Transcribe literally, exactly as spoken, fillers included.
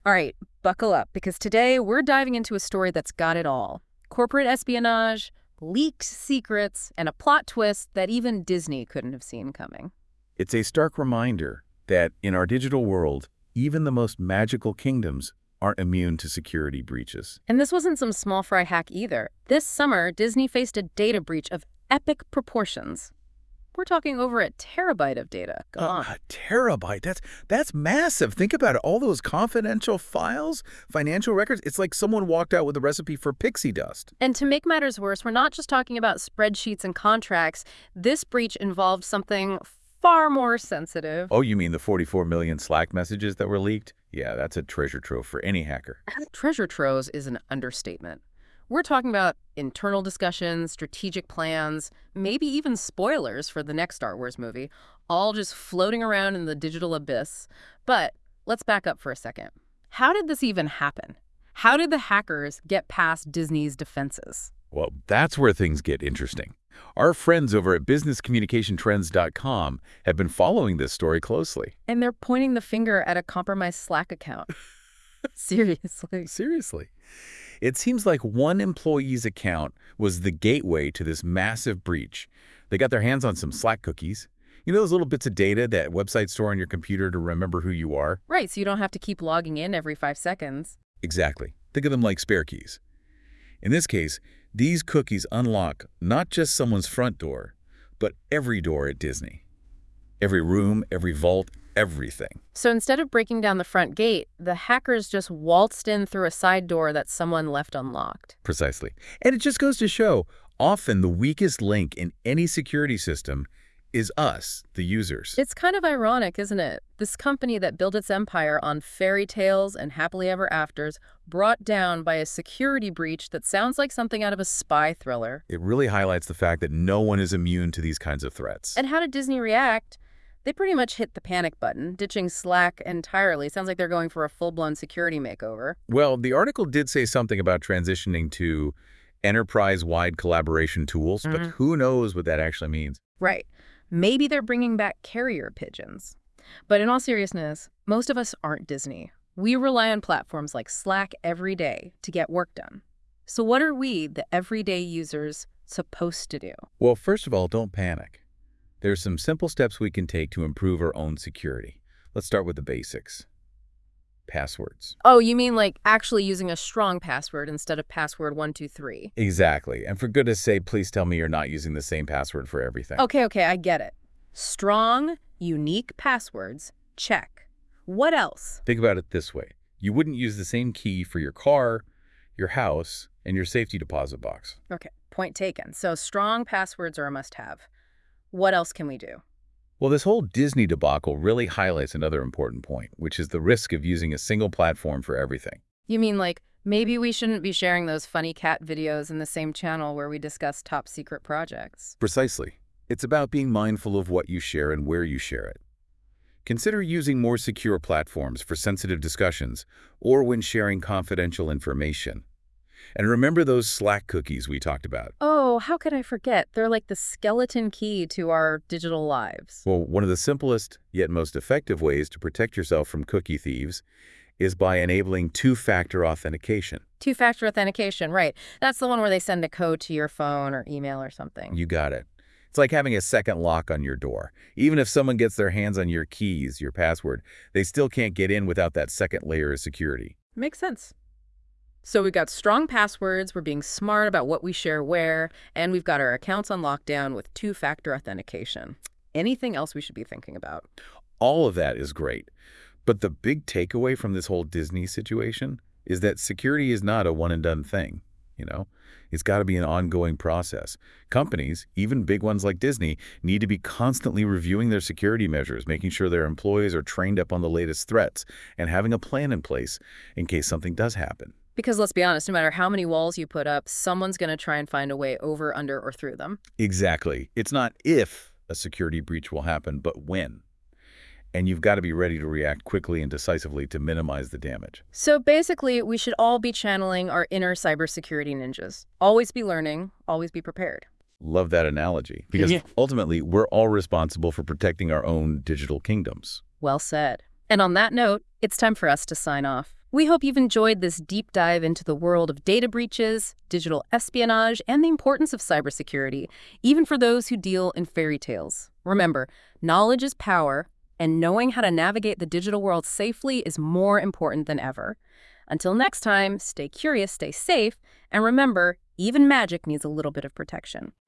All right, buckle up, because today we're diving into a story that's got it all. Corporate espionage, leaked secrets, and a plot twist that even Disney couldn't have seen coming. It's a stark reminder that in our digital world, even the most magical kingdoms aren't immune to security breaches. And this wasn't some small fry hack either. This summer, Disney faced a data breach of epic proportions. We're talking over a terabyte of data. Go on. A terabyte, that's, that's massive. Think about it, all those confidential files, financial records. It's like someone walked out with a recipe for pixie dust. And to make matters worse, we're not just talking about spreadsheets and contracts. This breach involved something far more sensitive. Oh, you mean the forty-four million Slack messages that were leaked? Yeah, that's a treasure trove for any hacker. Treasure troves is an understatement. We're talking about internal discussions, strategic plans, maybe even spoilers for the next Star Wars movie, all just floating around in the digital abyss. But let's back up for a second. How did this even happen? How did the hackers get past Disney's defenses? Well, that's where things get interesting. Our friends over at business communication trends dot com have been following this story closely. And they're pointing the finger at a compromised Slack account. Seriously. Seriously. It seems like one employee's account was the gateway to this massive breach. They got their hands on some Slack cookies. You know those little bits of data that websites store on your computer to remember who you are? Right, so you don't have to keep logging in every five seconds. Exactly. Think of them like spare keys. In this case, these cookies unlock not just someone's front door, but every door at Disney. Every room, every vault, everything. So instead of breaking down the front gate, the hackers just waltzed in through a side door that someone left unlocked. Precisely. And it just goes to show, often the weakest link in any security system is us, the users. It's kind of ironic, isn't it? This company that built its empire on fairy tales and happily ever afters, brought down by a security breach that sounds like something out of a spy thriller. It really highlights the fact that no one is immune to these kinds of threats. And how did Disney react? They pretty much hit the panic button, ditching Slack entirely. Sounds like they're going for a full-blown security makeover. Well, the article did say something about transitioning to enterprise-wide collaboration tools, Mm-hmm. but who knows what that actually means. Right. Maybe they're bringing back carrier pigeons. But in all seriousness, most of us aren't Disney. We rely on platforms like Slack every day to get work done. So what are we, the everyday users, supposed to do? Well, first of all, don't panic. There are some simple steps we can take to improve our own security. Let's start with the basics. Passwords. Oh, you mean like actually using a strong password instead of password one two three? Exactly. And for goodness sake, please tell me you're not using the same password for everything. Okay, okay, I get it. Strong, unique passwords, check. What else? Think about it this way. You wouldn't use the same key for your car, your house, and your safety deposit box. Okay, point taken. So strong passwords are a must-have. What else can we do? Well, this whole Disney debacle really highlights another important point, which is the risk of using a single platform for everything. You mean like maybe we shouldn't be sharing those funny cat videos in the same channel where we discuss top secret projects? Precisely. It's about being mindful of what you share and where you share it. Consider using more secure platforms for sensitive discussions or when sharing confidential information. And remember those Slack cookies we talked about? Oh, how could I forget? They're like the skeleton key to our digital lives. Well, one of the simplest yet most effective ways to protect yourself from cookie thieves is by enabling two-factor authentication. Two-factor authentication, right. That's the one where they send a code to your phone or email or something. You got it. It's like having a second lock on your door. Even if someone gets their hands on your keys, your password, they still can't get in without that second layer of security. Makes sense. So we've got strong passwords, we're being smart about what we share where, and we've got our accounts on lockdown with two-factor authentication. Anything else we should be thinking about? All of that is great. But the big takeaway from this whole Disney situation is that security is not a one-and-done thing, you know? It's got to be an ongoing process. Companies, even big ones like Disney, need to be constantly reviewing their security measures, making sure their employees are trained up on the latest threats, and having a plan in place in case something does happen. Because let's be honest, no matter how many walls you put up, someone's going to try and find a way over, under, or through them. Exactly. It's not if a security breach will happen, but when. And you've got to be ready to react quickly and decisively to minimize the damage. So basically, we should all be channeling our inner cybersecurity ninjas. Always be learning, always be prepared. Love that analogy. Because Yeah. ultimately, we're all responsible for protecting our own digital kingdoms. Well said. And on that note, it's time for us to sign off. We hope you've enjoyed this deep dive into the world of data breaches, digital espionage, and the importance of cybersecurity, even for those who deal in fairy tales. Remember, knowledge is power, and knowing how to navigate the digital world safely is more important than ever. Until next time, stay curious, stay safe, and remember, even magic needs a little bit of protection.